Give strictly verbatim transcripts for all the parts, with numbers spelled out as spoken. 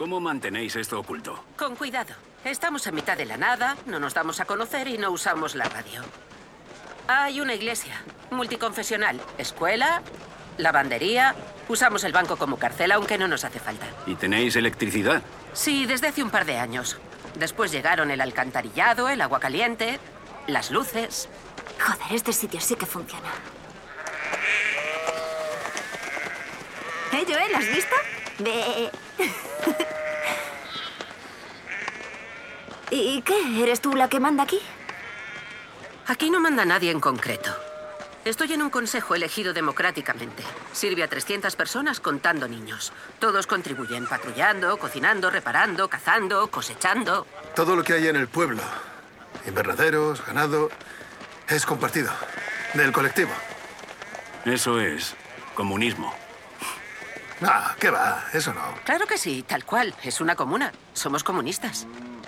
¿Cómo mantenéis esto oculto? Con cuidado. Estamos en mitad de la nada, no nos damos a conocer y no usamos la radio. Hay una iglesia, multiconfesional, escuela, lavandería. Usamos el banco como cárcel, aunque no nos hace falta. ¿Y tenéis electricidad? Sí, desde hace un par de años. Después llegaron el alcantarillado, el agua caliente, las luces. Joder, este sitio sí que funciona. ¿Eh, Joel? ¿Has visto? Ve. ¿Y qué? ¿Eres tú la que manda aquí? Aquí no manda nadie en concreto. Estoy en un consejo elegido democráticamente. Sirve a trescientas personas contando niños. Todos contribuyen patrullando, cocinando, reparando, cazando, cosechando. Todo lo que hay en el pueblo, invernaderos, ganado, es compartido, del colectivo. Eso es comunismo. Ah, ¿qué va? Eso no. Claro que sí, tal cual. Es una comuna. Somos comunistas.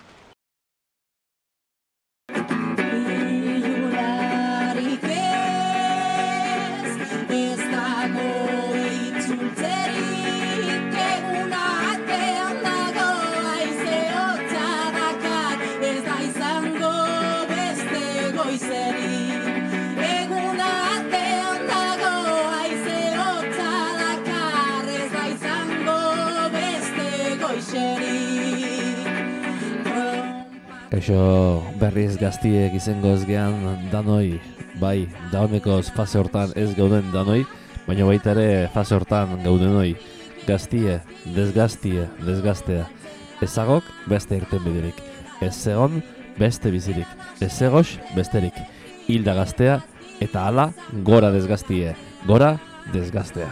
Kaixo berriz gaztiek izangoz gehan danoi, bai, dagonekoz fase hortan ez gauden danoi, baina baita ere fase hortan gaudenoi, gaztie, desgaztie, desgaztea, ezagok beste irten biderik, ez egon beste bizirik, ez egos besterik, hilda gaztea eta hala gora desgaztie, gora desgaztea.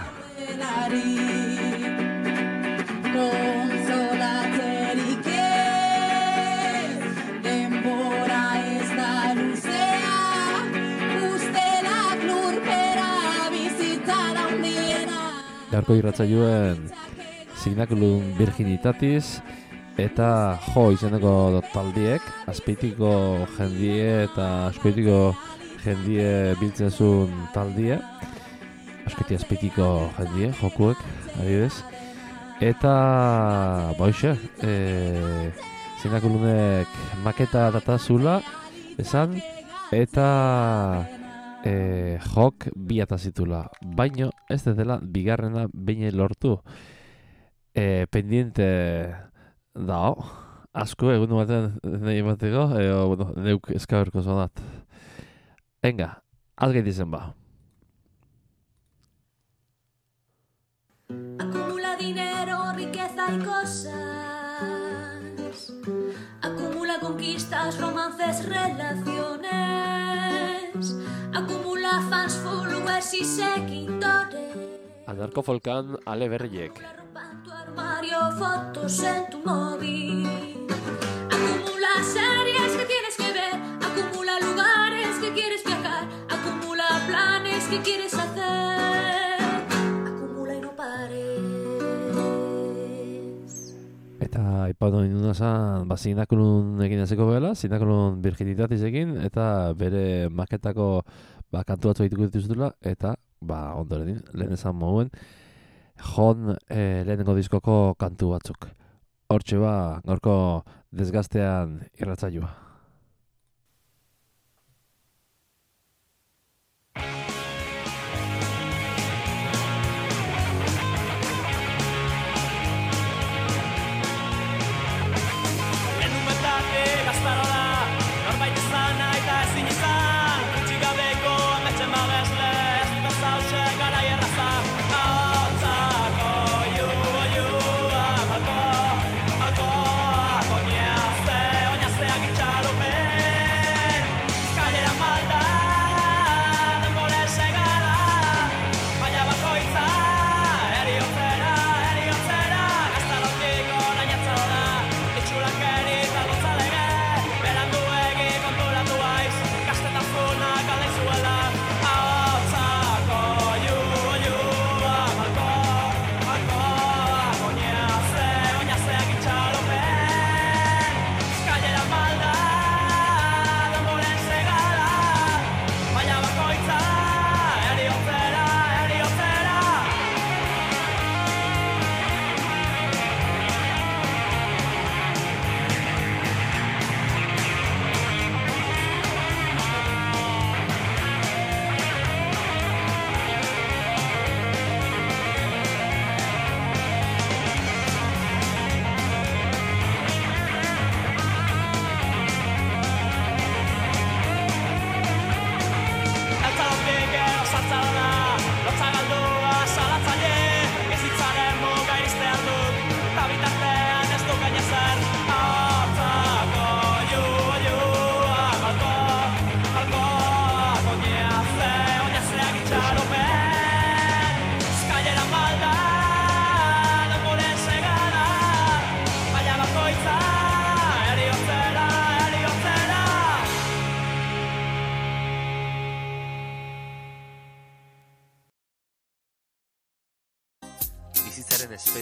Gaurko irratsaioen Signaculum Virginitatis eta jo izeneko taldiek Azpeitiko jendie eta Azpeitiko jendie biltzen zuen taldie, Azpeiti Azpeitiko jendie jokuek adibidez, eta boixe, e, Signaculumek maketa datazula esan eta E, jok bi atazitula, baino ez dela bigarrena behin lortu. E, pendiente dao, asko egun baten nahi bateko, e, bueno, neuk eskaberko zonat. Venga, azgait izen ba. Acumula dinero, riqueza y cosas. Acumula conquistas, romances, relaciones. Acumula fans, followers y seguidores. Anarko folkan ale berriek. Ropa en tu armario, fotos en tu móvil. Acumula series que tienes que ver. Acumula lugares que quieres viajar. Acumula planes que quieres hacer. Acumula y no pares. Eta ipatu induna zan, ba, Signaculum egin ezeko bela, Signaculum Virginitatis egin, eta bere maketako ba, kantu batzu egituko dituzutela, eta ba, ondoren, lehen esan moguen, jon e, lehenengo diskoko kantu batzuk. Hortxe ba, gaurko desgaztean irratsaioa. Oñaste, oñaste, agichalo.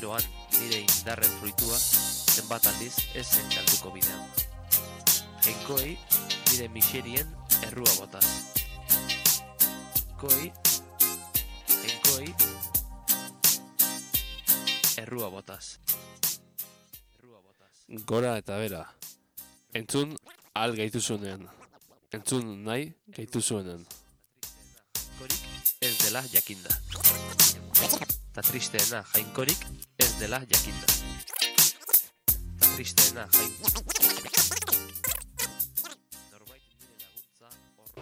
Joan, nire indarren fruitua, zenbat aldiz ez zen galduko bidean. Jainkoei, nire miserien errua botaz. Jainkoei, jainkoei, errua botaz. Errua botaz. Gora eta bera. Entzun al gaituzunean. Entzun nahi gaituzuenean. Jainkorik ez dela jakinda. Ta tristeena jainkorik ez dela jakinda. Ta tristeena jainkorik. Norbait nire laguntza hor.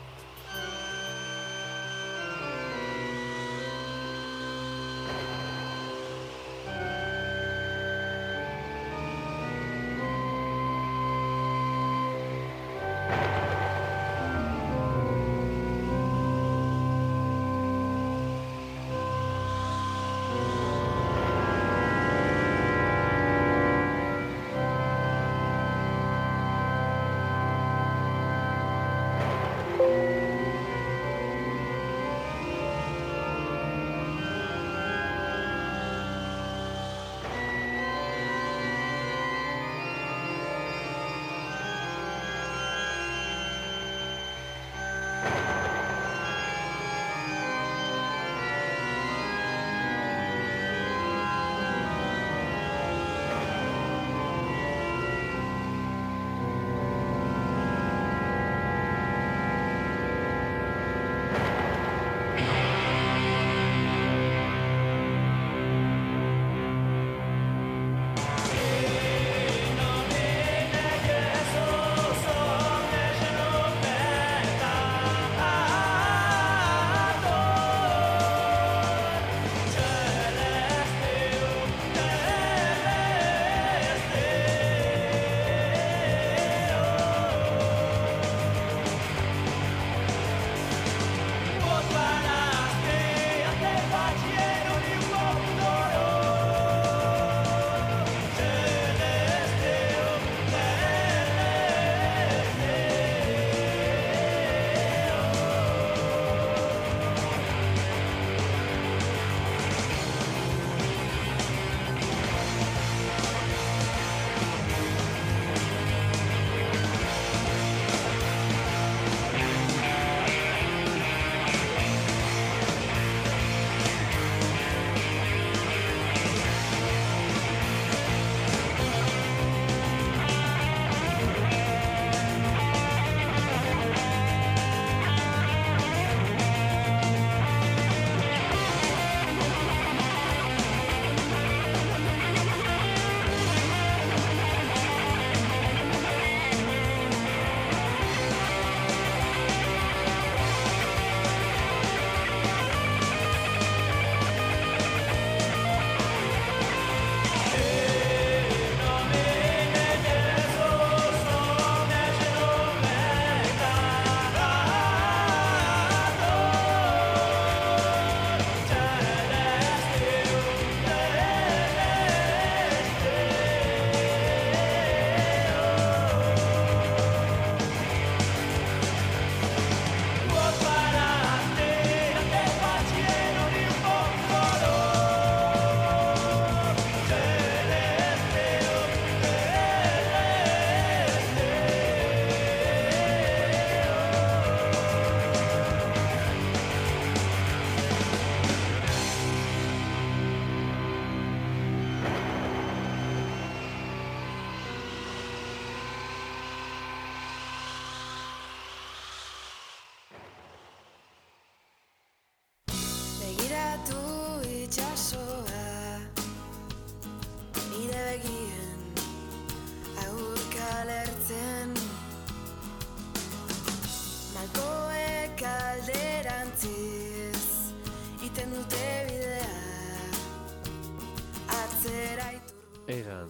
Egan.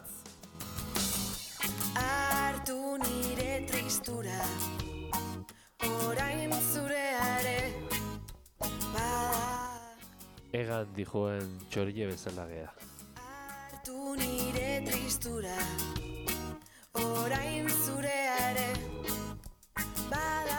Hartu nire tristura, orain zureare bada. Egan dijoen txorille bezala gea. Hartu nire tristura, orain zureare bada.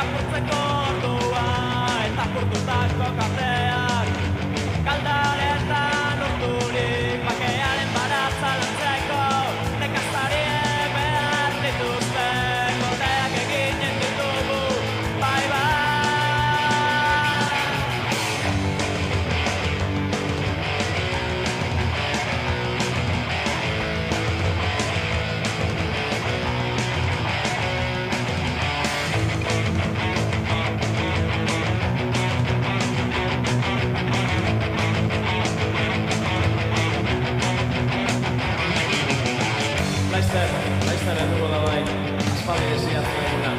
apurtzeko ordua eta apurtutako kafeak galdaretan urturik bakearen baratza lantzeko nekazariek behar dituzte gordeak eginen ditugu bai bai. Laizter, laizter eruko da bai, aspaldi desiatzen eguna.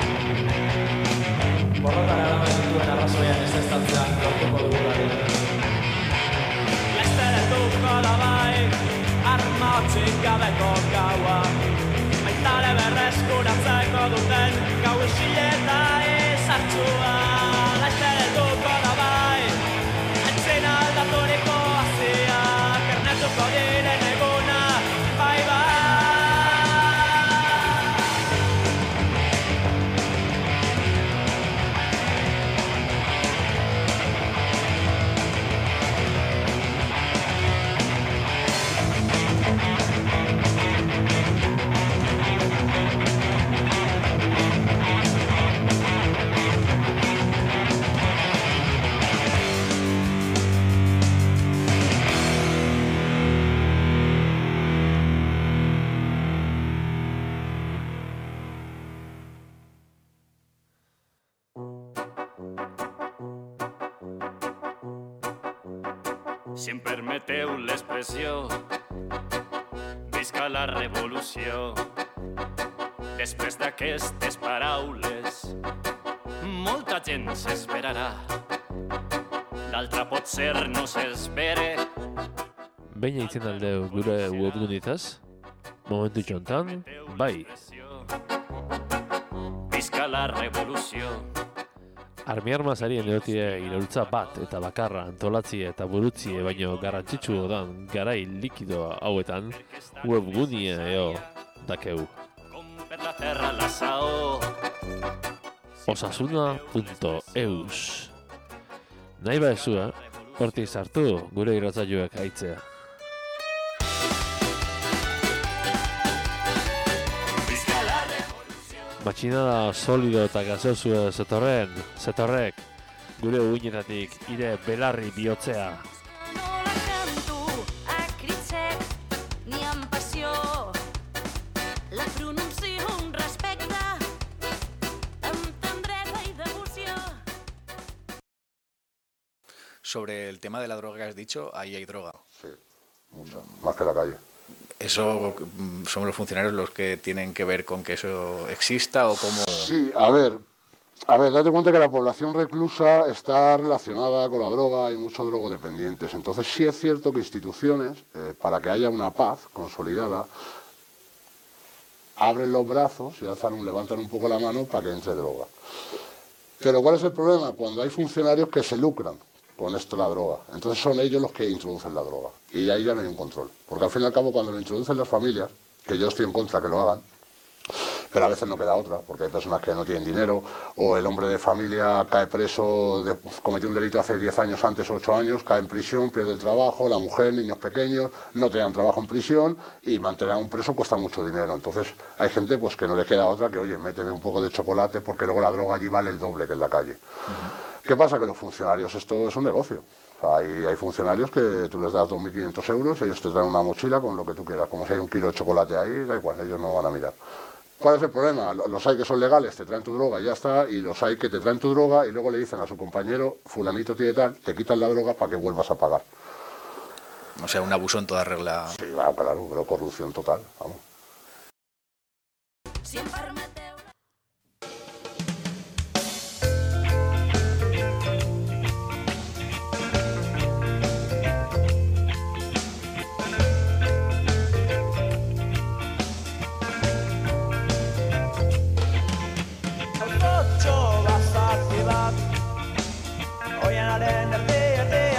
Borrotara eraman dituen arrazoian ez estantzea lortuko dugulari. Laizter eruko da bai, arma hotzik gabeko gaua. Baitare berreskuratzeko duten gau isile eta izartxua. Laizter eruko da bai, entzin aldaturiko azia, kernetuko diren eguna, bai bai. Si em permeteu l'expressió, visca la revolució. Després d'aquestes paraules, molta gent s'esperarà. L'altra potser no s'espere. Baina itzen aldeu gure webgunitaz, momentu txontan, bai. Visca la revolució. Armi-armazarien egotie iraultza bat eta bakarra antolatzie eta burutzie baino garrantzitsu dan garai likido hauetan webgunia eo dakeu. osasuna punto eus. Nahi ba ezua, hortik sartu gure irratzaioak aitzea. Matxinada solido eta gazosua zetorren, zetorrek, gure uinetatik ire belarri bihotzea. Sobre el tema de la droga que has dicho, ahí hay droga. Sí, mucha, más que la calle. ¿Eso son los funcionarios los que tienen que ver con que eso exista o cómo...? Sí, a ver, a ver, date cuenta que la población reclusa está relacionada con la droga, hay muchos drogodependientes. Entonces sí es cierto que instituciones, eh, para que haya una paz consolidada, abren los brazos y alzan un, levantan un poco la mano para que entre droga. Pero ¿cuál es el problema? Cuando hay funcionarios que se lucran con esto la droga. Entonces son ellos los que introducen la droga. Y ahí ya no hay un control. Porque al fin y al cabo cuando lo introducen las familias, que yo estoy en contra que lo hagan, pero a veces no queda otra, porque hay personas que no tienen dinero, o el hombre de familia cae preso, de, cometió un delito hace diez años antes, ocho años, cae en prisión, pierde el trabajo, la mujer, niños pequeños, no te dan trabajo en prisión, y mantener a un preso cuesta mucho dinero. Entonces hay gente pues que no le queda otra que, oye, méteme un poco de chocolate, porque luego la droga allí vale el doble que en la calle. Uh-huh. ¿Qué pasa? Que los funcionarios, esto es un negocio. O sea, hay, hay funcionarios que tú les das dos mil quinientos euros, ellos te traen una mochila con lo que tú quieras. Como si hay un kilo de chocolate ahí, da igual, ellos no van a mirar. ¿Cuál es el problema? Los hay que son legales, te traen tu droga y ya está, y los hay que te traen tu droga y luego le dicen a su compañero, fulanito tiene tal, te quitan la droga para que vuelvas a pagar. O sea, un abuso en toda regla. Sí, va, claro, pero corrupción total, vamos.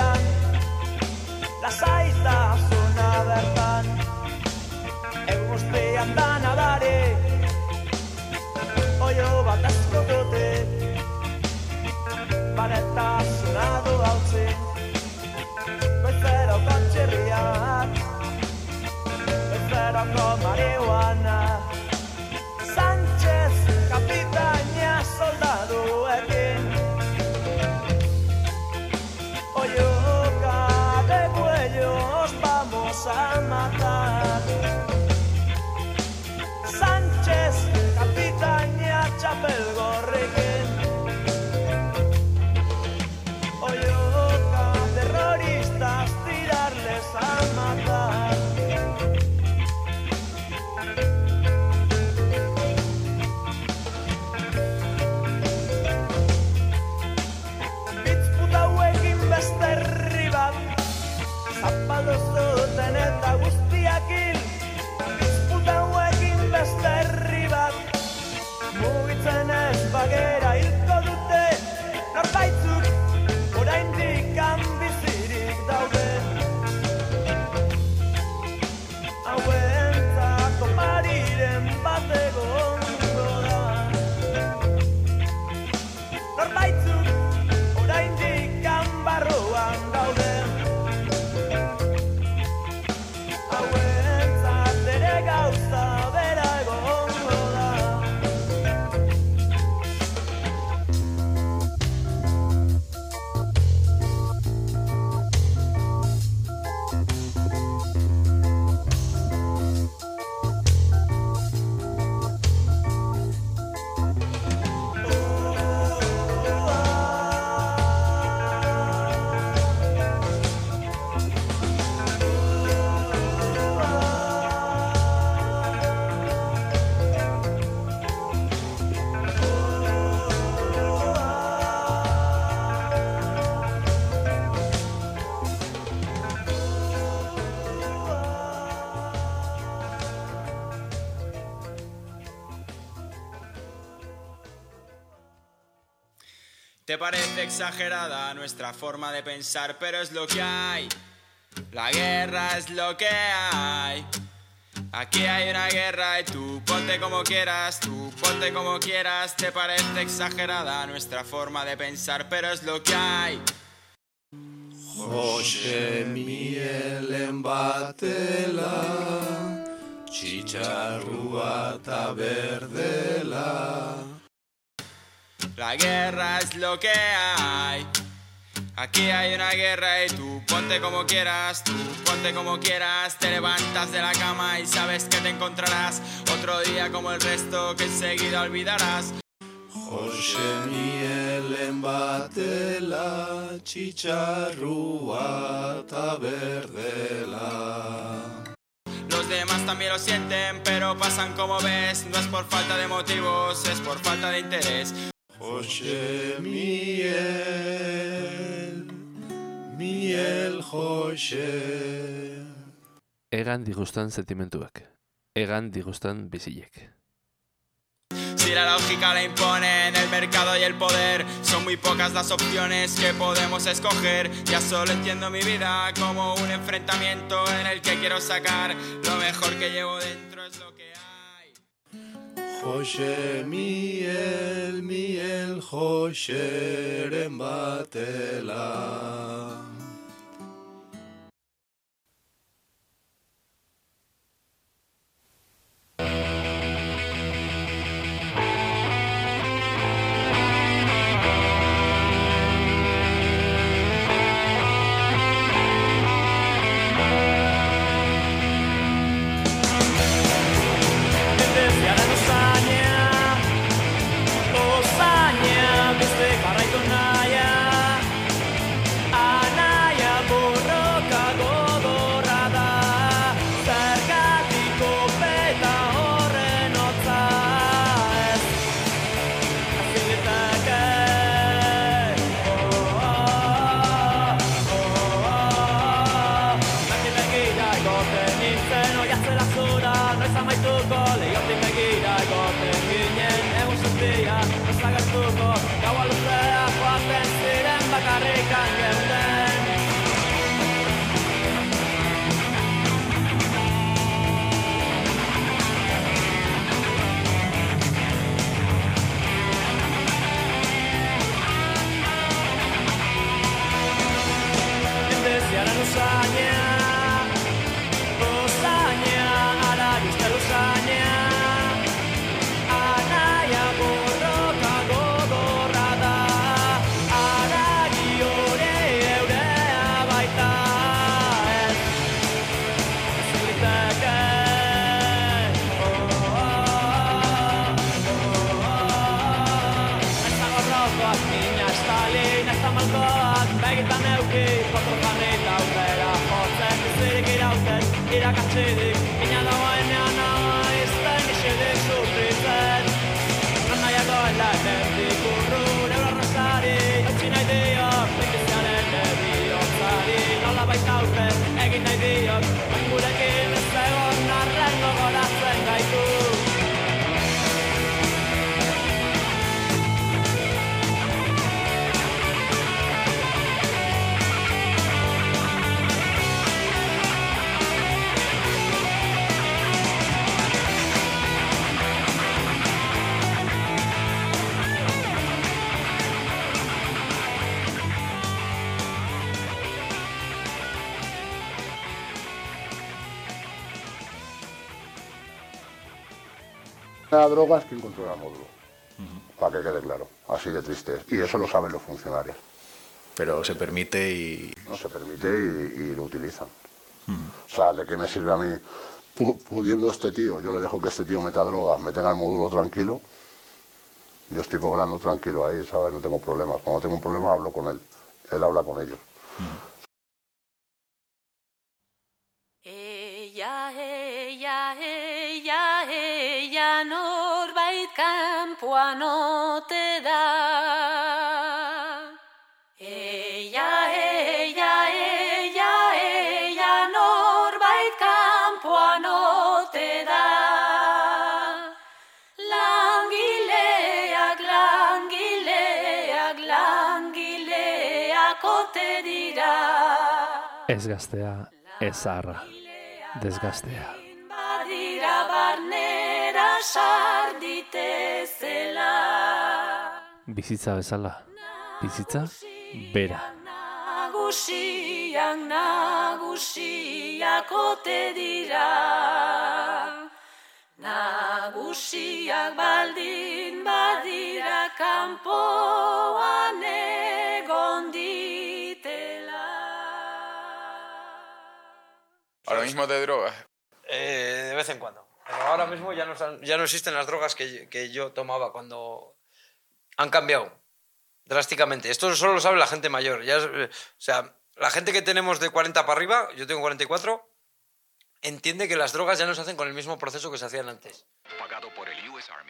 Eguzki Bilboko marihuana. Sánchez, kapitaina soldaduekin. Oyoka de cuellos vamos a matar. Sánchez, kapitaina txapelgorrekin. Oyoka, terroristas, tirarles a matar. Beste herri bat, zapaldu zuten eta guztiak hil. Disputa hauekin beste herri bat, mugitzen ez bagera hilko dute. Norbaitzuk oraindik bizirik daude. Hauentzako pariren bat egongo da. Norbaitzuk barruan daude. Hauentzat ere gauza bera egongo da. Te parece exagerada nuestra forma de pensar, pero es lo que hay. La guerra es lo que hay. Aquí hay una guerra y tú ponte como quieras, tú ponte como quieras. Te parece exagerada nuestra forma de pensar, pero es lo que hay. Jose mielen batela, txitxarrua ta berdela. La guerra es lo que hay. Aquí hay una guerra y tú ponte como quieras, tú ponte como quieras. Te levantas de la cama y sabes que te encontrarás otro día como el resto que enseguida olvidarás. Jose mielen batela, txitxarrua ta berdela. Los demás también lo sienten, pero pasan como ves. No es por falta de motivos, es por falta de interés. Jose miel, miel Jose. Egan digustan sentimentuak, egan digustan bizilek. Si la lógica la imponen el mercado y el poder, son muy pocas las opciones que podemos escoger. Ya solo entiendo mi vida como un enfrentamiento en el que quiero sacar lo mejor que llevo dentro, es lo que hay. Jose miel, miel Joseren batela. irakatzerik, ina dagoenean hau ez da nixedek sufritzen. Non nahiago lan erdik urrun eurarrasari, eutxi nahi diok, bekiziaren erriotzari. Nola baita aurten egin nahi diok, bain gurekin ez egon arren gogoratzen gaitu. La droga es quien controla el módulo, uh-huh. Para que quede claro, así de triste es. Y eso lo saben los funcionarios. Pero se permite y... No se permite y, y lo utilizan. Uh-huh. O sea, ¿de qué me sirve a mí, pudiendo este tío, yo le dejo que este tío meta droga, me tenga el módulo tranquilo? Yo estoy cobrando tranquilo ahí, ¿sabes? No tengo problemas. Cuando tengo un problema hablo con él, él habla con ellos. Uh-huh. Ella, ella, ella, ella, norbait kanpoan ote da. Ella, ella, ella, ella, norbait kanpoan ote da. Langileak, langileak, langileak ote dira. Ez gaztea, ez zaharra, desgaztea. Badira barnera sarditezela. Bizitza bezala, bizitza bera. Nagusiak, nagusiak ote dira. Nagusiak baldin badira kanpoan egon ditela. Ahora mismo de drogas. Eh, de vez en cuando. Pero ahora mismo ya no, ya no existen las drogas que, que yo tomaba cuando... Han cambiado drásticamente. Esto solo lo sabe la gente mayor. Ya, o sea, la gente que tenemos de cuarenta para arriba, yo tengo cuarenta y cuatro, entiende que las drogas ya no se hacen con el mismo proceso que se hacían antes. Pagado por el U S Army.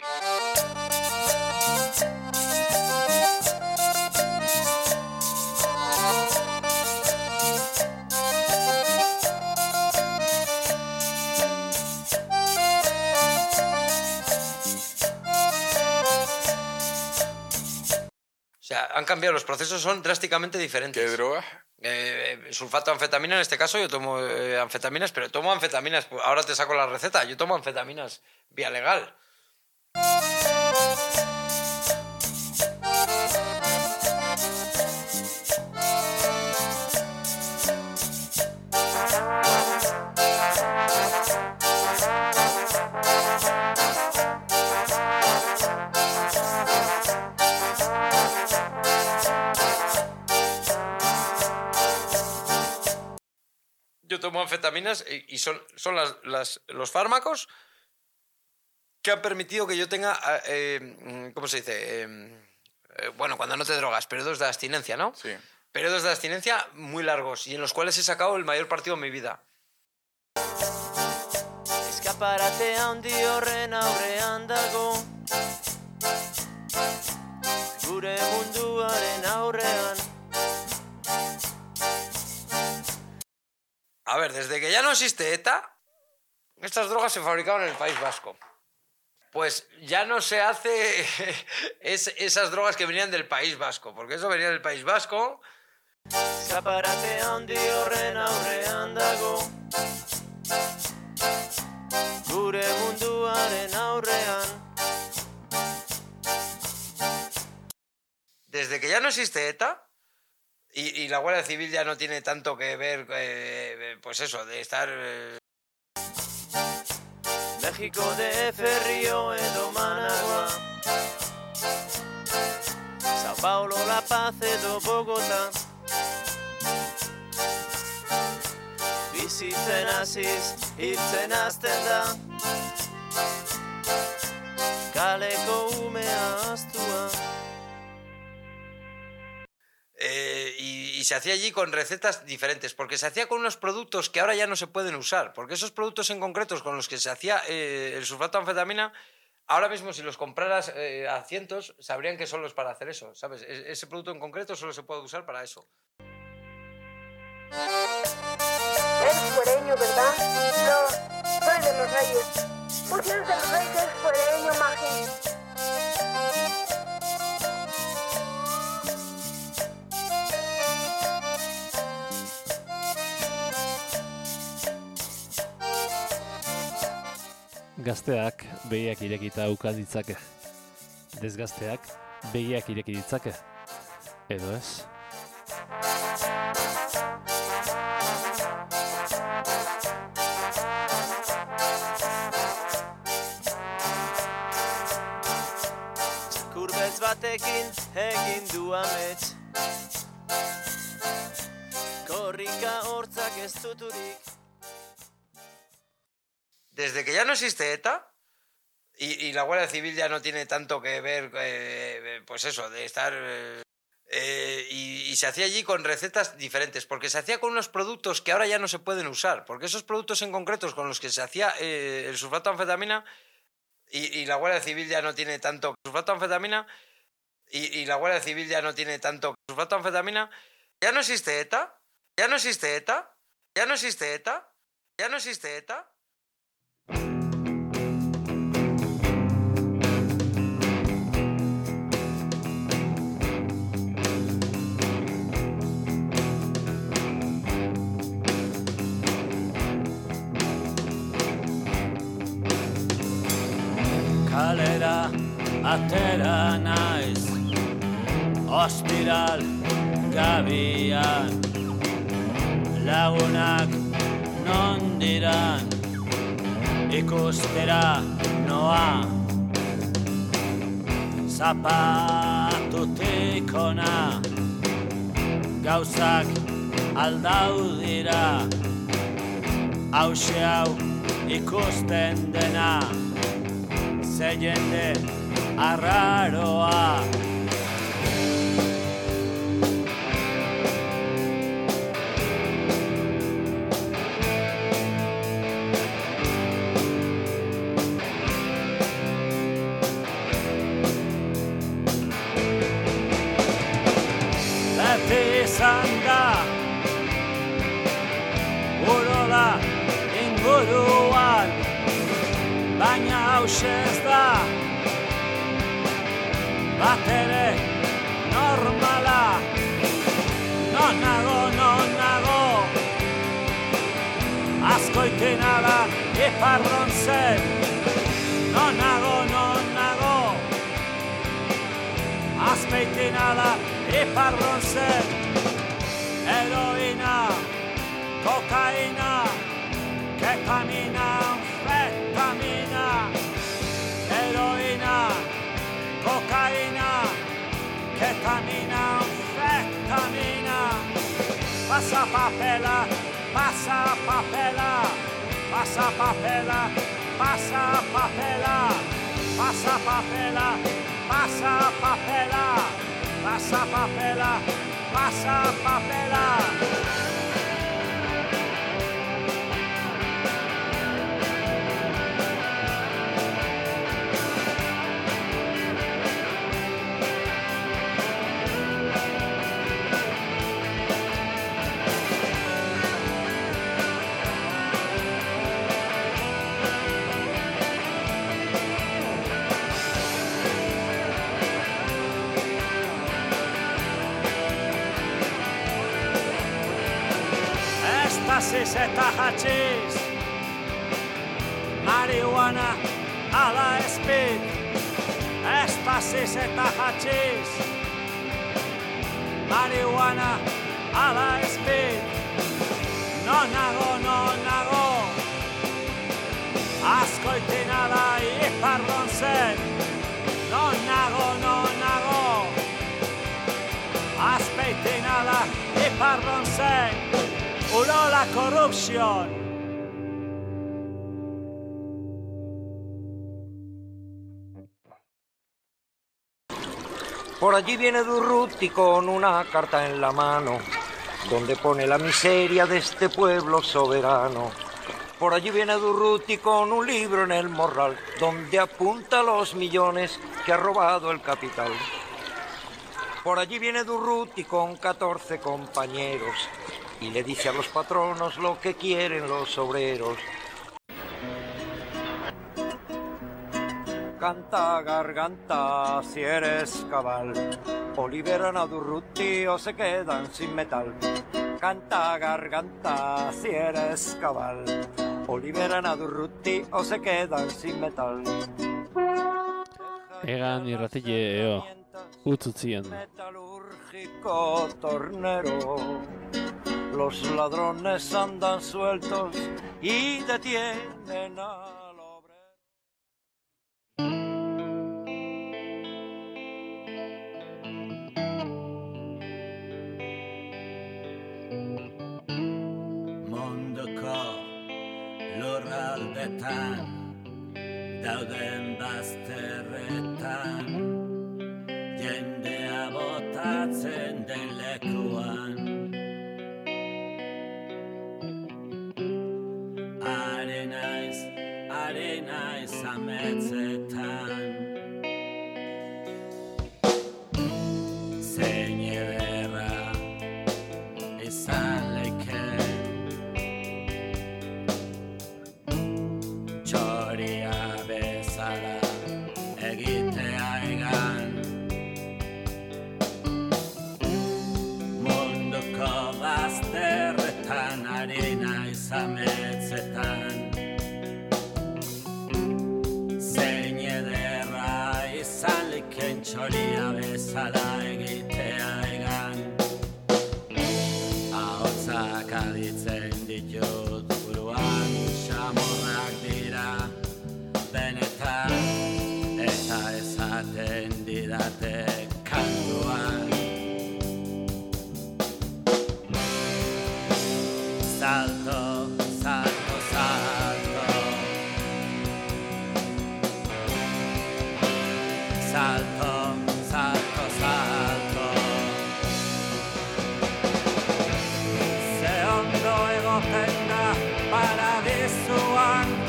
O sea, han cambiado, los procesos son drásticamente diferentes. ¿Qué droga? Eh, sulfato de anfetamina, en este caso yo tomo eh, anfetaminas, pero tomo anfetaminas, ahora te saco la receta, yo tomo anfetaminas vía legal. Yo tomo anfetaminas y son, son las, las, los fármacos que han permitido que yo tenga, eh, ¿cómo se dice? Eh, eh, bueno, cuando no te drogas, periodos de abstinencia, ¿no? Sí. Periodos de abstinencia muy largos y en los cuales he sacado el mayor partido de mi vida. Eskaparate handi horren aurrean dago, gure munduaren aurrean. A ver, desde que ya no existe ETA, estas drogas se fabricaban en el País Vasco. Pues ya no se hace es, esas drogas que venían del País Vasco, porque eso venía del País Vasco. Eskaparate handi horren aurrean dago, gure munduaren aurrean. Desde que ya no existe ETA, y, y la Guardia Civil ya no tiene tanto que ver, eh, pues eso, de estar... Eh... México de Ferrio edo Managua, Sao Paulo, La Paz edo Bogotá. Bizitzen hasiz, hiltzen hasten da, kaleko umea astua. Eh, y, y se hacía allí con recetas diferentes, porque se hacía con unos productos que ahora ya no se pueden usar, porque esos productos en concretos con los que se hacía eh, el sulfato de anfetamina, ahora mismo si los compraras eh, a cientos, sabrían que solo es para hacer eso, ¿sabes? E- ese producto en concreto solo se puede usar para eso. Eres fuereño, ¿verdad? No, soy de los Reyes. Pues si eres de los Reyes, eres fuereño, maje. Gazteak begiak irekita uka ditzake. Desgazteak begiak ireki ditzake. Edo ez? Kurbetz batekin egin du amets, korrika hortzak ez duturik. Desde que ya no existe ETA y, y la Guardia Civil ya no tiene tanto que ver, eh, pues eso, de estar... Eh, eh, y, y se hacía allí con recetas diferentes, porque se hacía con unos productos que ahora ya no se pueden usar, porque esos productos en concretos con los que se hacía eh, el sulfato de anfetamina y, y la Guardia Civil ya no tiene tanto... Sulfato de anfetamina y, y la Guardia Civil ya no tiene tanto... Sulfato de anfetamina... Ya no existe ETA, ya no existe ETA, ya no existe ETA, ya no existe ETA. Kalera atera naiz, ostiral gabian, lagunak non diran, ikustera noa, zapatutik ona, gauzak aldau dira, hause hau ikusten dena, ze jende arraroa. Beti izan da urola inguruan, baina hause ez da batere normala. Non nago, non nago, azkoitin ala iparron zen. Non nago, non nago, azpeitin ala iparron zen. Heroina, kokaina, ketamina, anfetamina, heroina, kokaina, ketamina, anfetamina. Pasa papela, pasa papela, pasa papela, pasa papela, pasa papela, pasa papela, pasa papela, pasa papela. Estasis eta hatxiz, marihuana ala speed. Estasis eta hatxiz, marihuana ala speed. Non nago, non nago, azkoitin ala iparron zen. Non nago, non nago, azpeitin ala iparron zen. Urola corruption. Por allí viene Durruti con una carta en la mano. donde pone la miseria de este pueblo soberano. Por allí viene Durruti con un libro en el morral, donde apunta los millones que ha robado el capital. Por allí viene Durruti con catorce compañeros y le dice a los patronos lo que quieren los obreros. Canta, garganta, si eres cabal, o liberan a Durruti o se quedan sin metal. Canta, garganta, si eres cabal, o liberan a Durruti o se quedan sin metal. Egan irratile eo, utzutzien. Metalúrgico tornero, los ladrones andan sueltos y detienen a... Lurraldetan dauden bazterretan jendea botatzen den lekuan are naiz, are naiz ametzetan zein ederra izan leke egitea egan munduko bazterretan ari naiz ametzetan zein ederra izan liken txoria bezala egitea egan ahotsak aditzen ditut buruan xamurrak dira benetan eta esaten didate kantuan salto, salto, salto salto, salto, salto ze ondo egoten da paradisuan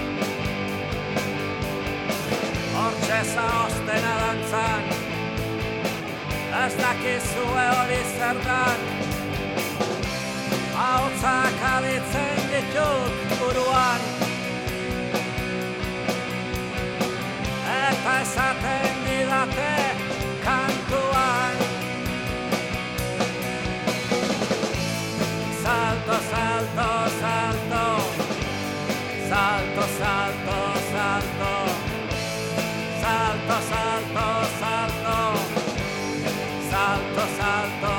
hortxe zaostena dantzan ez dakizue hori zer dan ahotsak aditzen ditut buruan eta esaten didate kantuan salto, salto, salto salto, salto, salto salto, salto, salto salto, salto salto,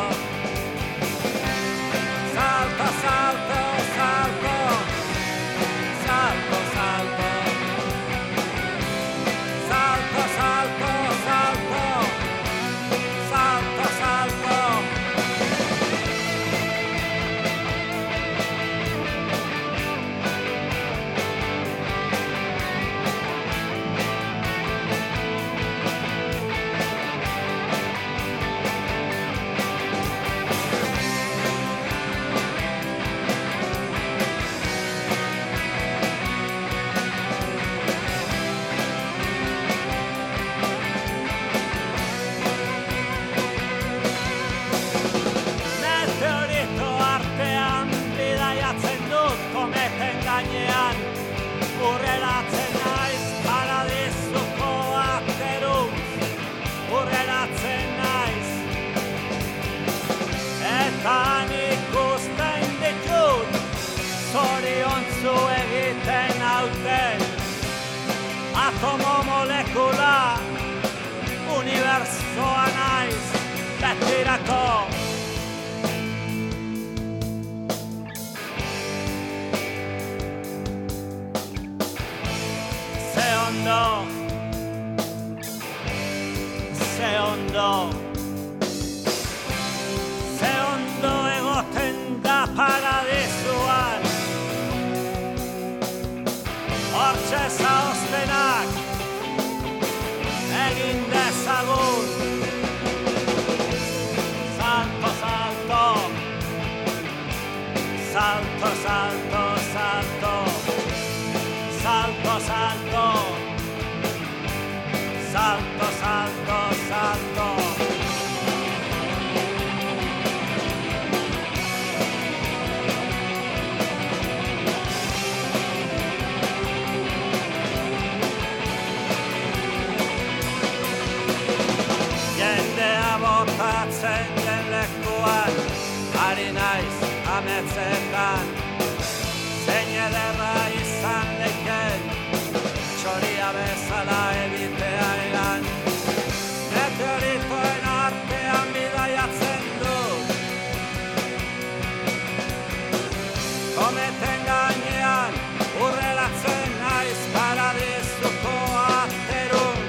salto, salto salto, salto salto, salto, salto, salto salto gainean urreratzen naiz paradizuko ateruz urreratzen naiz eta ikusten ditut zoriontzu egiten hauten atomo molekula unibertsoa naiz betirako ondo, ze ondo, ze ondo egoten da paradisuan hortxe zaoztenak egin dezagun salto, salto salto, salto, salto, salto, salto, salto, salto. Jendea botatzen den lekuan, ari naiz ametzetan, zein ederra izan leken, txoria bezala egitea egan. Meteoritoen artean bidaiatzen du, kometen gainean urrelatzen naiz paradizuko aterun.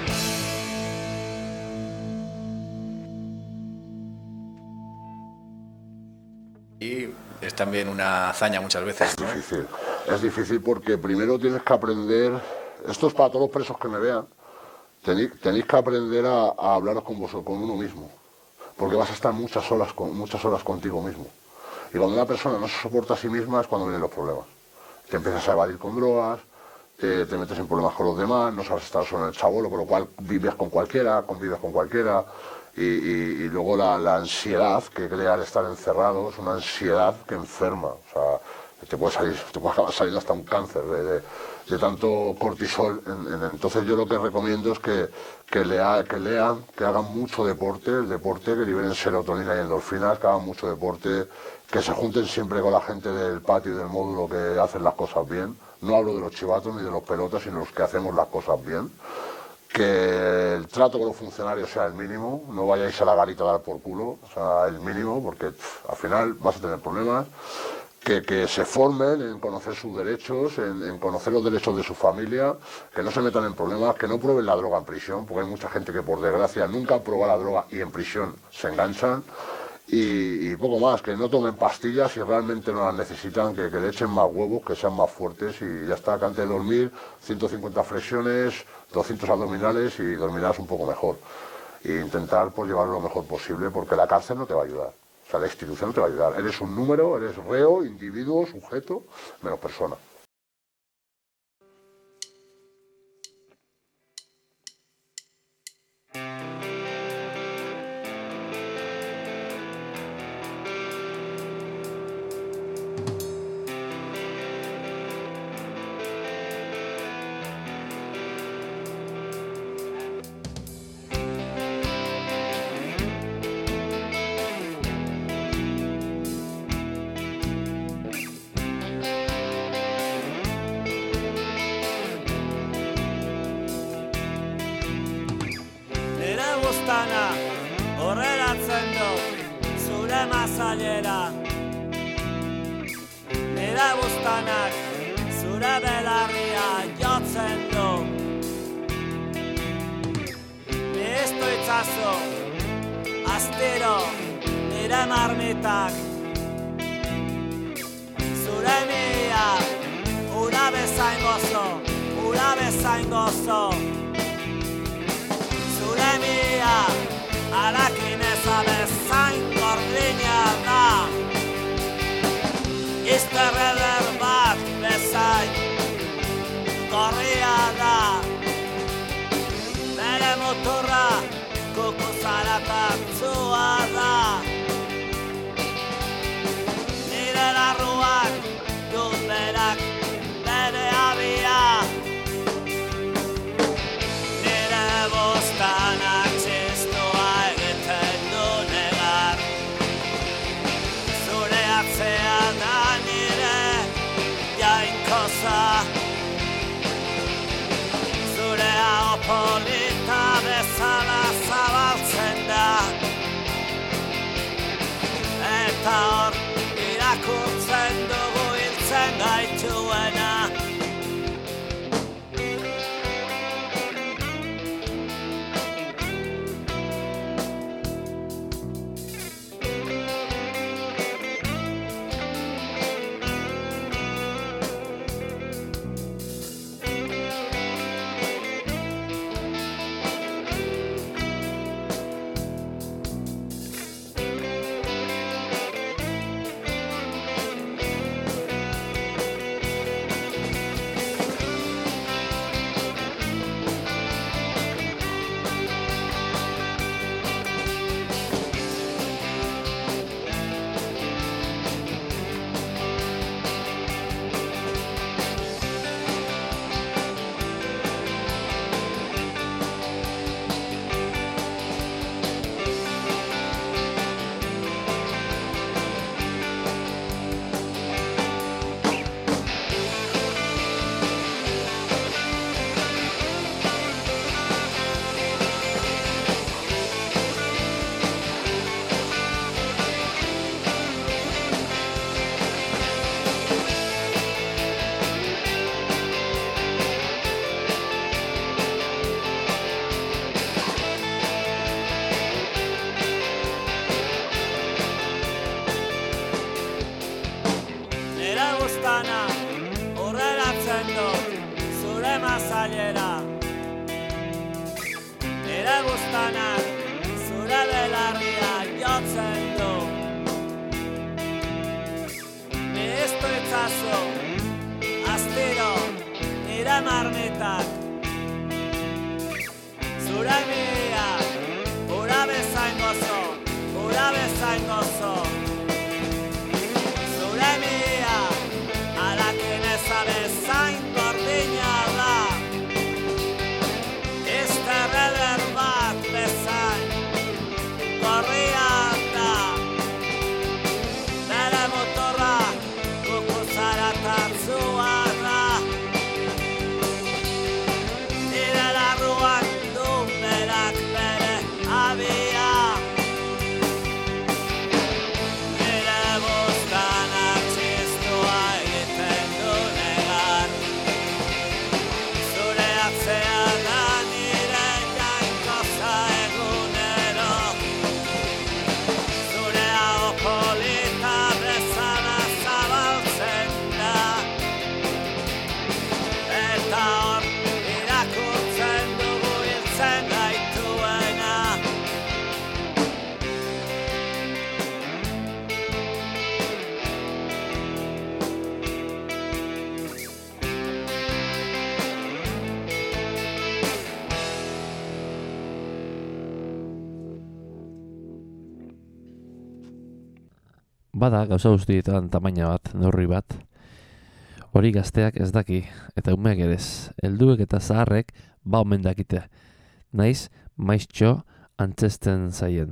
Y es también una hazaña muchas veces, Es ¿no? difícil, es difícil porque primero tienes que aprender, esto es para todos los presos que me vean, tenéis, tenéis que aprender a, a hablaros con vosotros, con uno mismo, porque vas a estar muchas horas, con, muchas horas contigo mismo. Y cuando una persona no se soporta a sí misma es cuando vienen los problemas. Te empiezas a evadir con drogas, te, te metes en problemas con los demás, no sabes estar solo en el chabolo, con lo cual vives con cualquiera, convives con cualquiera. Y, y, y luego la, la ansiedad que crea el estar encerrado es una ansiedad que enferma. O sea, te puede salir, te puede acabar saliendo hasta un cáncer de, de, de tanto cortisol. En, en, entonces yo lo que recomiendo es que, que, lea, que lean, que hagan mucho deporte, el deporte, que liberen serotonina y endorfinas, que hagan mucho deporte, que se junten siempre con la gente del patio y del módulo que hacen las cosas bien. No hablo de los chivatos ni de los pelotas, sino los que hacemos las cosas bien. Que el trato con los funcionarios sea el mínimo, no vayáis a la garita a dar por culo, o sea, el mínimo, porque pff, al final vas a tener problemas. Que, que se formen en conocer sus derechos, en, en conocer los derechos de su familia, que no se metan en problemas, que no prueben la droga en prisión, porque hay mucha gente que por desgracia nunca ha probado la droga y en prisión se enganchan. Y, y poco más, que no tomen pastillas si realmente no las necesitan, que, que le echen más huevos, que sean más fuertes y ya está, que antes de dormir, ciento cincuenta flexiones, doscientos abdominales y dormirás un poco mejor. E intentar pues, llevarlo lo mejor posible, porque la cárcel no te va a ayudar, o sea, la institución no te va a ayudar. Eres un número, eres reo, individuo, sujeto, menos persona. Buztana horrelatzen du zure mazailera. Nire buztanak zure belarria jotzen du. Piztu itzazu astiro nire marmitak. Zure mila ura bezain gozo, ura bezain gozo. Zure mila arakineza bezain gordina da. Izter eder bat bezain gorria da. Bere muturra kukuzaratantzua da. Nire larruak dut berak bere abia. Nire buztanak txistua egiten du negar. Zure atzea da nire jainkoza. zailera. Nire buztanak zure belarria jotzen du. Nihiztu itzazu, astiro, nire marmitak. Zure miak, ura bezain gozo, ura bezain gozo. Zure miak, alakin eza bezain gordina da. Izterreder bat bezain gorria da. Bere motorra kukuzara tatzua da. Nire larruak du berak bere abia. Nire buztanak txistua egiten du negar. Zure atzea da nire jainkoza egunero. Zure hau polita bezala zabaltzen da. Eta hor irakurtzen dugu hiltzen gaituena. Bada, gauza guztietan tamaina bat, neurri bat, hori gazteak ez daki, eta umeak ere ez, helduek eta zaharrek ba omen dakite, naiz maiztxo antzesten zaien.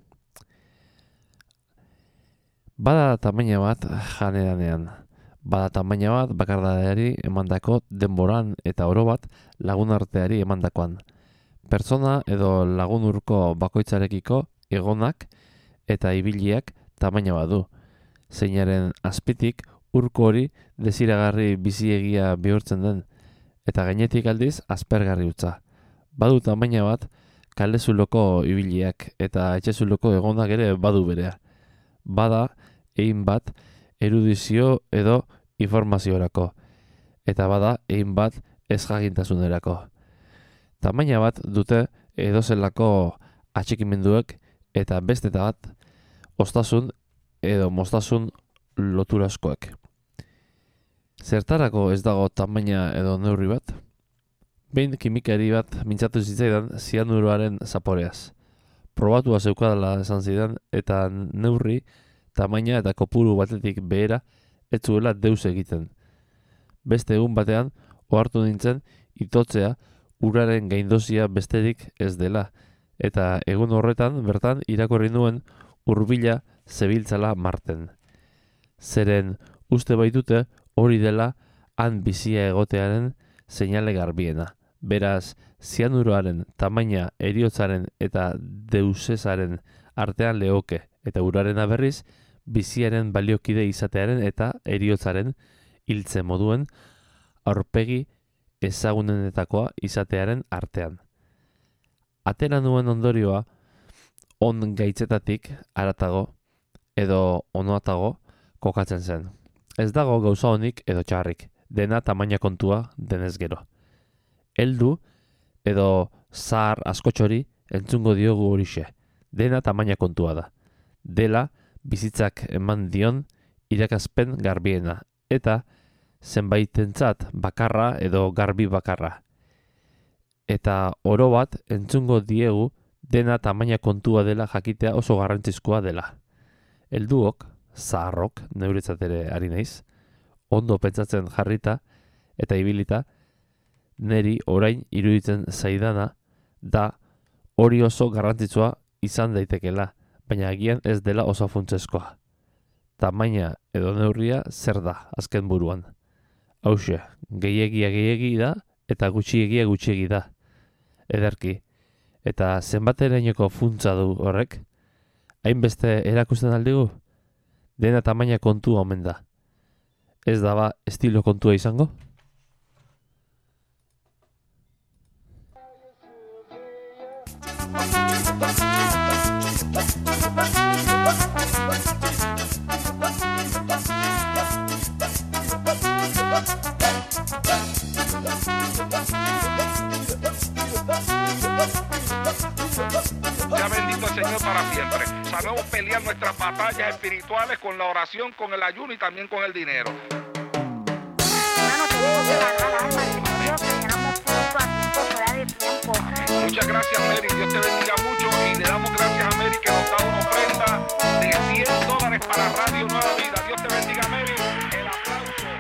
Bada tamaina bat janedanean, bada tamaina bat bakardadeari emandako denboran eta oro bat lagun arteari emandakoan. Pertsona edo lagun urko bakoitzarekiko egonak eta ibiliak tamaina bat du. Zeinaren azpitik urko hori desiragarri biziegia bihurtzen den, eta gainetik aldiz aspergarri utza. Badu tamaina bat kalezuloko ibiliak eta etxezuloko egonak ere badu berea. Bada egin bat erudizio edo informaziorako, eta bada egin bat ezjagintasunerako. Tamaina bat dute edozelako atxikimenduek eta beste eta bat ostasun edo moztasun loturaskoak. Zertarako ez dago tamaina edo neurri bat? Behin kimikari bat mintzatu zitzaidan zianuroaren zaporeaz. Probatua zeukadala esan zidan eta neurri, tamaina eta kopuru batetik behera ez zuela deus egiten. Beste egun batean ohartu nintzen itotzea uraren gaindozia besterik ez dela, eta egun horretan bertan irakurri nuen hurbila zebiltzala Marten. Zeren uste baitute hori dela han bizia egotearen seinale garbiena. Beraz, zianuroaren tamaina eriotzaren eta deusezaren artean lehoke, eta uraren berriz biziaren baliokide izatearen eta eriotzaren hiltze moduen aurpegi ezagunenetakoa izatearen artean. Atera nuen ondorioa on gaitzetatik haratago edo onoatago kokatzen zen. Ez dago gauza honik edo txarrik, dena tamaina kontua denez gero. Heldu edo zahar askotxori entzungo diogu horixe, dena tamaina kontua da. Dela bizitzak eman dion irakaspen garbiena, eta zenbaitentzat bakarra edo garbi bakarra. Eta oro bat entzungo diegu dena tamaina kontua dela jakitea oso garrantzizkoa dela. Helduok, zaharrok, neuretzat ere ari naiz, ondo pentsatzen jarrita eta ibilita, neri orain iruditzen zaidana da hori oso garrantzitsua izan daitekela, baina agian ez dela oso funtsezkoa. Tamaina edo neurria zer da azken buruan. Hauxe, gehiegia gehiegi da eta gutxiegia gutxiegi da. Ederki, eta zenbaterainoko funtsa du horrek? Hainbeste erakusten aldigu? Dena tamaina kontua omen da. Ez da ba estilo kontua izango? Thank you. es para siempre. Sabemos pelear nuestras batallas espirituales con la oración, con el ayuno y también con el dinero. Muchas gracias, Mary. Dios te bendiga mucho y le damos gracias a Mary que nos da una ofrenda de cien dólares para Radio Nueva Vida. Dios te bendiga, Mary. El aplauso.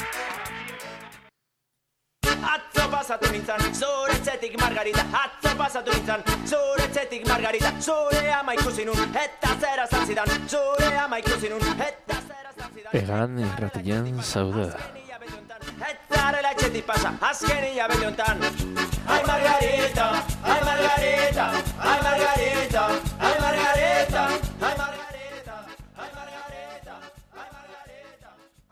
Atzo pasatu nintzan, zure etxetik Margarita. Atzo pasatu nintzan, zure etxetik Margarita. Zure ama ikusi nun, eta zera zan zidan. Zure ama ikusi nun, eta zera zan zidan. Egan irratian zaude. Etzarela etxetik pasa, azken hilabete hontan. Ai Margarita, ai Margarita, ai Margarita, ai Margarita, ai Margarita, ai Margarita, ai Margarita,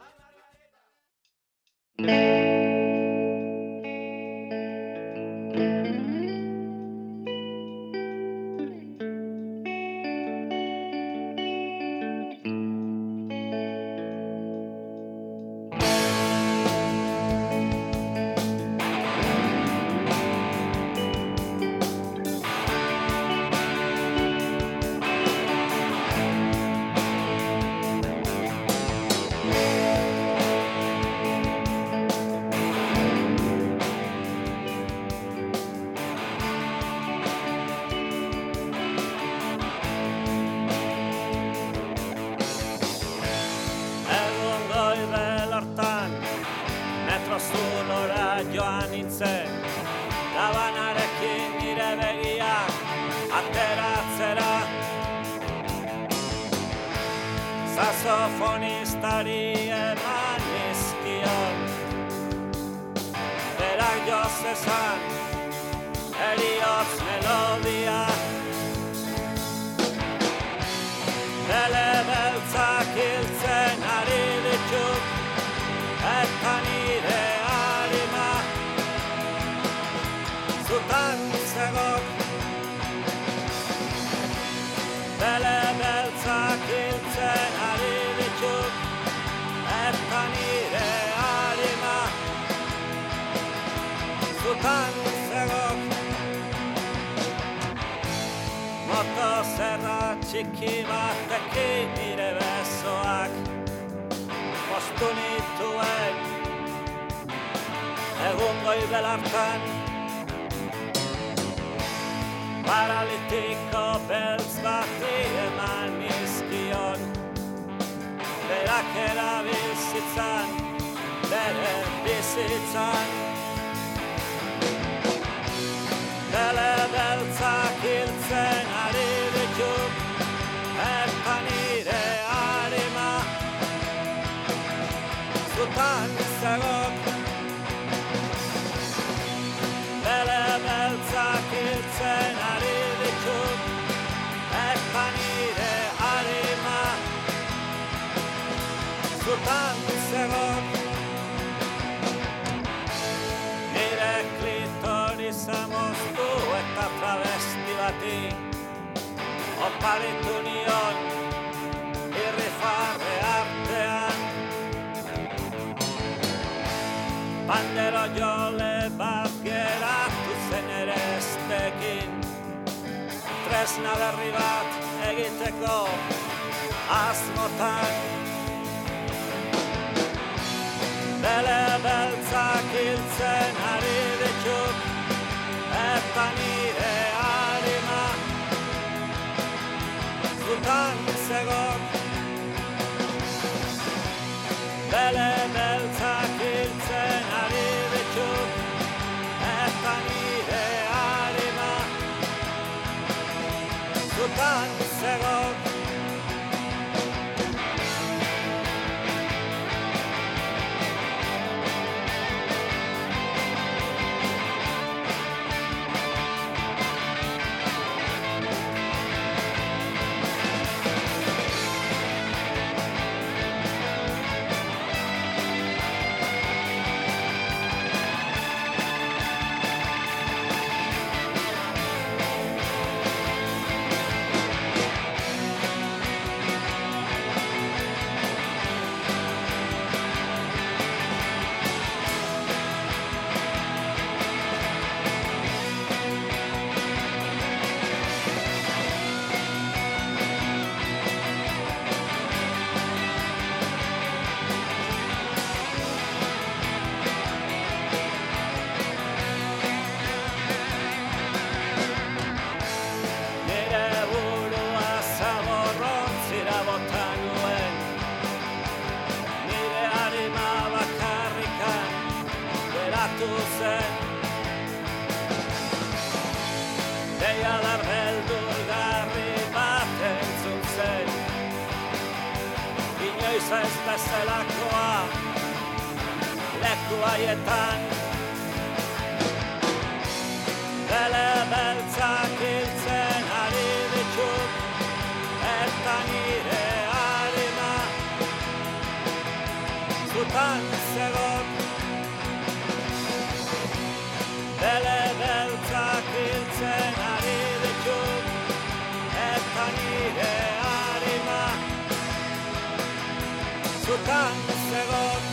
ai Margarita. Joan nintzen, labanarekin nire begiak ateratzera. Saxofonistari eman nizkion, berak jo zezan, heriotz melodia. Bele beltzak hiltzen ari ditut, eta nire harima zutan zegok. Bele beltzak hiltzen ari ditut, eta nire harima zutan zegok. Motozerra txiki batekin nire besoak postu nituen egun goibel hartan. Paralitiko beltz bati eman nizkion, berak erabizitzan, bere bizitzan. Bele beltzak hiltzen ari ditut, eta nire harima zutan zegok. Bele beltzak hiltzen ari ditut, eta nire harima zutan zegok. Nire klitorisa moztu eta travesti bati oparitu nion irrifarre artean. Bandero jole bat geratu zen ere estekin, tresna berri bat egiteko asmotan. Bele beltzak hiltzen ari ditut, eta nire harima zutan zegok. Bele beltzak hiltzen ari ditut, eta nire harima zutan zegok. ez bezalakoa leku haietan. Bele beltzak hiltzen ari ditut, eta nire harima zutan zegoen. Bele beltzak hiltzen ari ditut, eta nire harima zutan zegoen.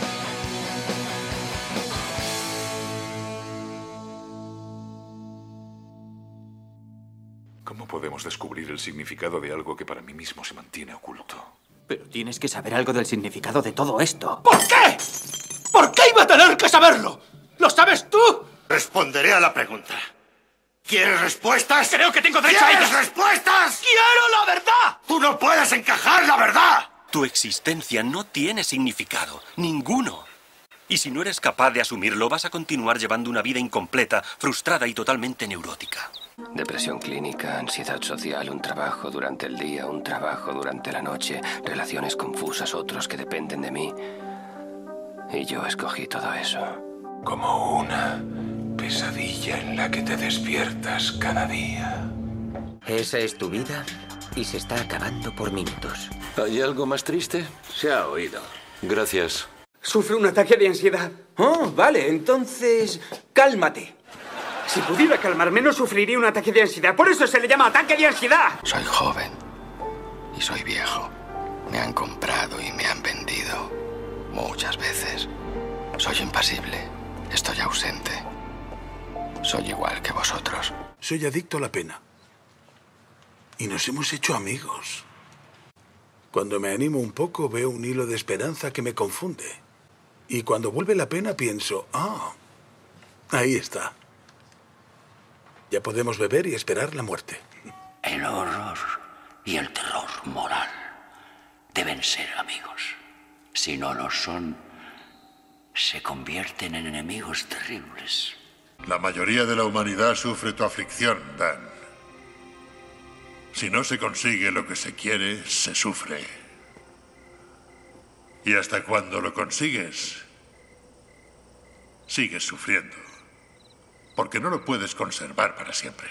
¿Cómo podemos descubrir el significado de algo que para mí mismo se mantiene oculto? Pero tienes que saber algo del significado de todo esto. ¿Por qué? ¿Por qué iba a tener que saberlo? ¿Lo sabes tú? Responderé a la pregunta. ¿Quieres respuestas? Creo que tengo derecho a ellas. ¿Quieres respuestas? ¡Quiero la verdad! ¡Tú no puedes encajar la verdad! Tu existencia no tiene significado, ninguno. Y si no eres capaz de asumirlo, vas a continuar llevando una vida incompleta, frustrada y totalmente neurótica. Depresión clínica, ansiedad social, un trabajo durante el día, un trabajo durante la noche, relaciones confusas, otros que dependen de mí. Y yo escogí todo eso. Como una pesadilla en la que te despiertas cada día. Esa es tu vida y se está acabando por minutos. ¿Hay algo más triste? Se ha oído. Gracias. Sufre un ataque de ansiedad. Oh, vale, entonces cálmate. Si pudiera calmarme, no sufriría un ataque de ansiedad. Por eso se le llama ataque de ansiedad. Soy joven y soy viejo. Me han comprado y me han vendido muchas veces. Soy impasible. Estoy ausente. Soy igual que vosotros. Soy adicto a la pena. Y nos hemos hecho amigos. Cuando me animo un poco, veo un hilo de esperanza que me confunde. Y cuando vuelve la pena, pienso, ah, ahí está. Ya podemos beber y esperar la muerte. El horror y el terror moral deben ser amigos. Si no lo son, se convierten en enemigos terribles. La mayoría de la humanidad sufre tu aflicción, Dan. Si no se consigue lo que se quiere, se sufre. Y hasta cuando lo consigues, sigues sufriendo. Porque no lo puedes conservar para siempre.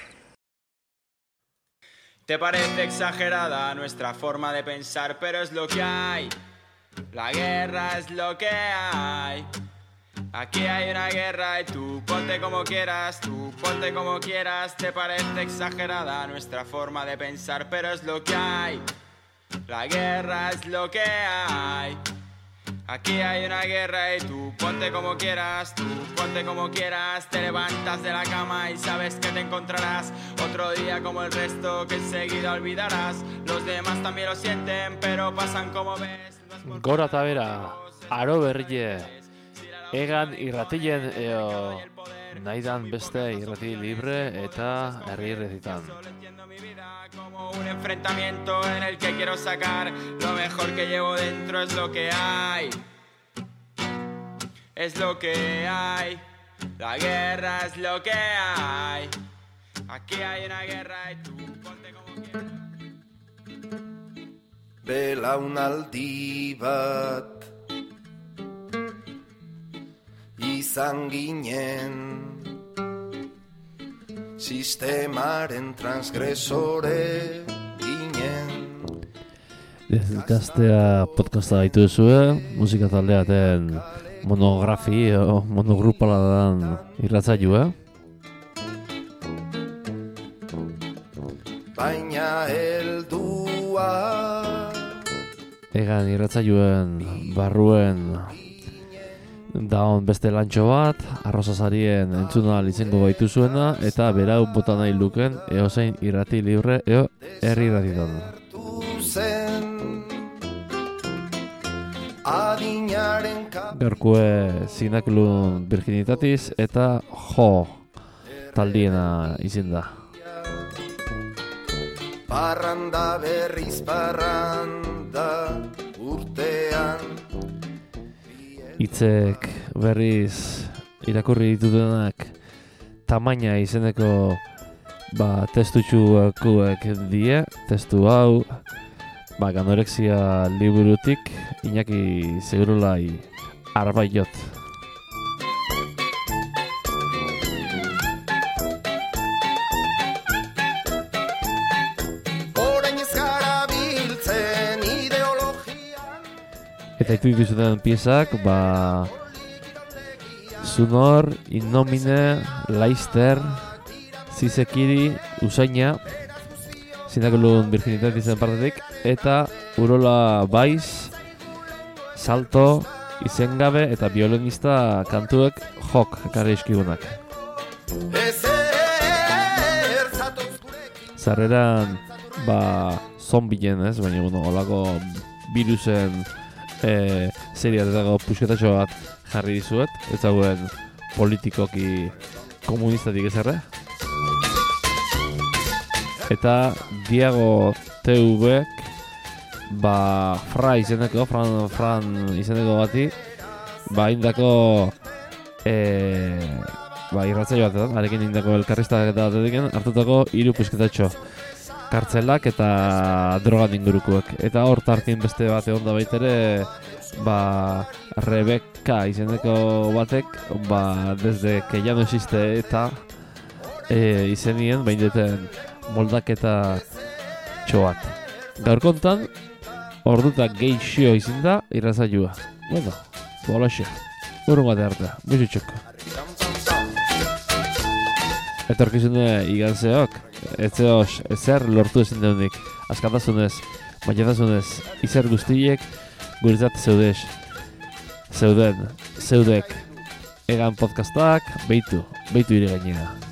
Te parece exagerada nuestra forma de pensar, pero es lo que hay. La guerra es lo que hay. Aquí hay una guerra y tú ponte como quieras, tú ponte como quieras. Te parece exagerada nuestra forma de pensar, pero es lo que hay. La guerra es lo que hay. Aquí hay una guerra y tú ponte como quieras, tú ponte como quieras. Te levantas de la cama y sabes que te encontrarás otro día como el resto que enseguida olvidarás. Los demás también lo sienten, pero pasan como ves. Gora eta bera, aro berrie, egan irratilen eo nahidan beste irrati libre eta herri irratitan. Como un enfrentamiento en el que quiero sacar lo mejor que llevo dentro. Es lo que hay, es lo que hay. La guerra es lo que hay. Aquí hay una guerra y tú ponte como quieras. Belaunaldi bat izan ginen sistemaren transgresore ginen. Gaztea podcasta gaitu duzue, musika taldeaten monografi o monogrupala dan irratzailua. Baina heldua Egan irratzailuen barruen daon beste lantxo bat, arrozazarien entzuna lizengo baitu zuena, eta berau bota nahi luken eozein irrati libre eo herri irratitan. Gaurkue Zinaklun Virginitatis eta Jo taldiena izen da. Parranda berriz parranda urtean. Hitzek berriz irakurri ditutenak tamaina izeneko ba, testutxuak die, testu hau ba, ganorexia liburutik Iñaki Segurulai Arbaiot. Eta itu dituzuten piezak, ba... Zunor, Innomine, Leister, Zizekiri, Usaina, Zinakolun Virginitat izan partetik, eta Urola Baiz, Salto, Izengabe eta Violinista kantuek jok ekarri izkigunak. Zarreran, ba, zombien ez, baina, bueno, olako virusen e, seriatetako pusketatxo bat jarri dizuet, ez zauen politikoki komunistatik ezerre. Eta Diago T V-ek, ba, Fra izeneko, Fran, Fran izeneko bati, ba, indako, e, ba, irratzaio batetan, arekin indako elkarriztak eta batetik hartutako hiru pusketatxo. Kartzelak eta drogan ingurukoek. Eta hor tartin beste bat egon da baitere, ba, Rebecca izeneko batek, ba, desde que ya no existe eta e, izenien, bain duten moldaketa txoat. Gaur kontan, ordutak geixio izin da irratzaioa. Bueno, bolaxe. Urrun bate harta, bizutxoko. Etorkizune igantzeok, etzeos ezer lortu ezin deunik. Askatasunez, maitasunez, izer guztiek guretzat zeudez. Zeuden, zeudek. Egan podcastak, beitu, beitu ire gainera.